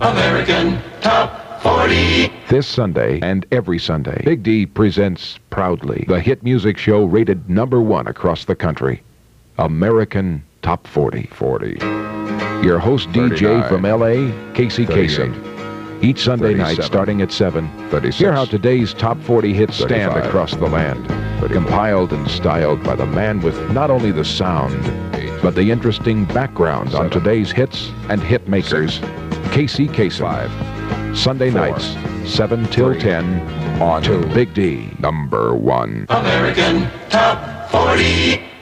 American Top 40. This Sunday and every Sunday, Big D presents proudly the hit music show rated #1 across the country, American Top 40. Your host DJ from L.A., Casey Kasem. Each Sunday night starting at 7, hear how today's Top 40 hits stand across the land. Compiled and styled by the man with not only the sound, but the interesting background on today's hits and hit makers, Casey Kasem. Sunday nights, 7 till 10, on to Big D. #1. American Top 40.